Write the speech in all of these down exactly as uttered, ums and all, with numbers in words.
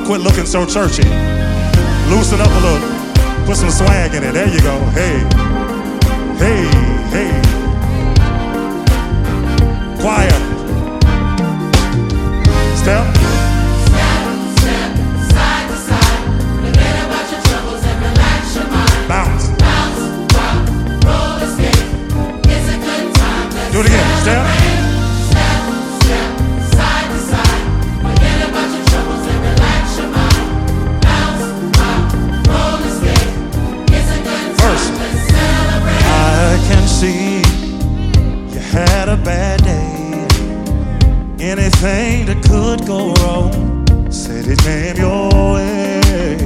quit looking so churchy. Loosen up a little. Put some swag in it. There you go. Hey, hey, hey. Choir. Step. Step, step, side to side. Forget about your troubles and relax your mind. Bounce. Bounce, rock, roll, escape. It's a good time. Let's Do it again. Step. Step, step, side to side. Forget about your troubles and relax your mind. Bounce, rock, roll, escape. It's a good time. Verse. Let's celebrate. I can see you had a bad day. Anything that could go wrong said it came your way.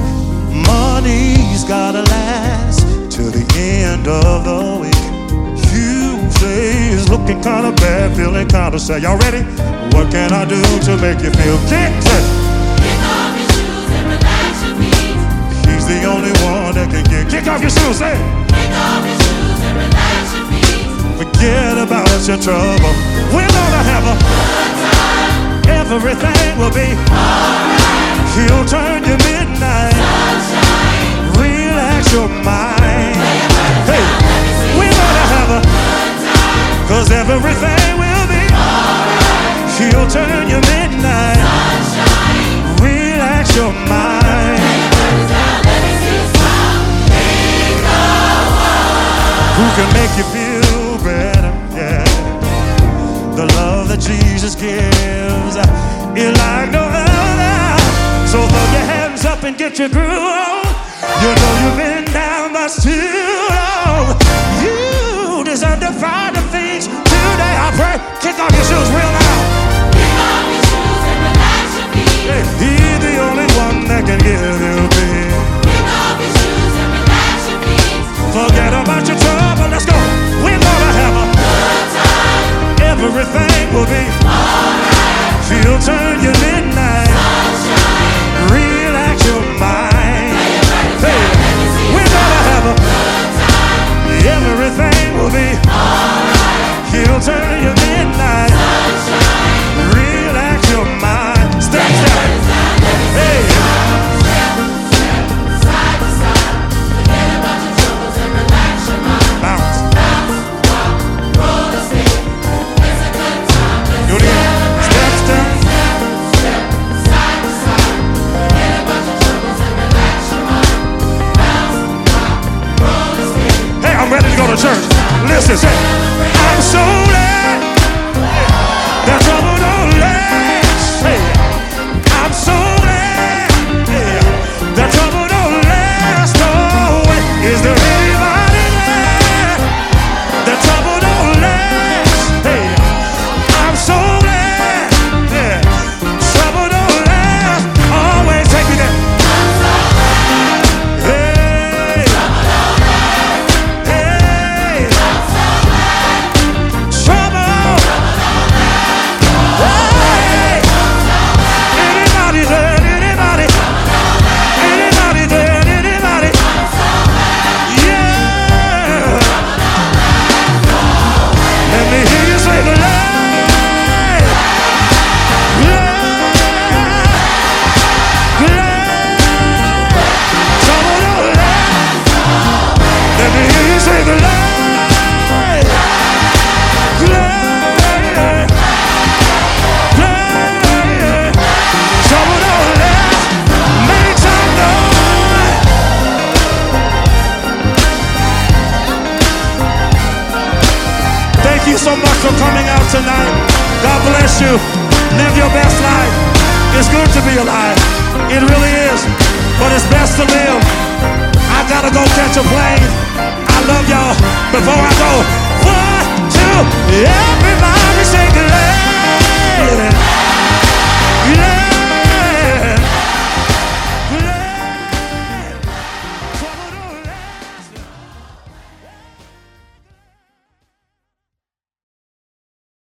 Money's gotta last till the end of the week. You say it's looking kinda bad, feeling kinda sad. Y'all ready? What can I do to make you feel kicked? Kick off your shoes and relax your feet. He's the only one that can get. Kick off your shoes, say. Kick off your shoes and relax your feet. Forget about your trouble. We're gonna have a Good time, everything will be alright. He'll turn you midnight. Sunshine, Relax your mind. play a better Hey, time. Let me see we're you gonna have a good time, Cause everything will be alright. He'll turn you midnight. Sunshine, Relax your mind. play a better time. Let me see you smile. Think of Who can make you feel better? Yeah. The love that Jesus gives is like no other. So throw your hands up and get your groove on. You know you've been down much too long. You deserve to find the things today. I pray, kick off your shoes real loud. Kick off your shoes and relax your feet. Hey, he's the only one that can give you peace. Kick off your shoes and relax your feet. Forget about your trouble, let's go. We're gonna have a Good time, everything will be alright. He'll turn you midnight. Sunshine, Relax your mind. play a better Hey, time. Let me see you we're gonna have a good time, everything will be alright. He'll turn you midnight. Sunshine, Relax your mind. Step, step. Hey, side to side. Forget about your troubles and relax your mind. bounce. Bounce, rock, roll, escape. It's a good time. Let's Do it again. Step, step. step, step, side to side. Forget about your troubles and relax your mind. Bounce, rock, roll, escape. Hey, I'm ready to go to church. Listen, say, I'm so glad that trouble don't last. Hey, I'm so glad hey, that trouble don't last. Oh, is there anybody there that trouble don't last? Hey, I'm so glad yeah, trouble don't last. Always take me there. Hey, hey, trouble. Hey, anybody there? Anybody? Anybody there? Anybody? Yeah. Let me hear you say the Lord. Lord. Lord. Trouble don't last. Let me hear you say the Lord. Lord. Lord. Trouble don't last. Make some noise. Thank you so much for coming out tonight. God bless you. Live your best life. It's good to be alive. It really is. But it's best to live. I gotta go catch a plane. I love y'all. Before I go, one, two, everybody shake the leg.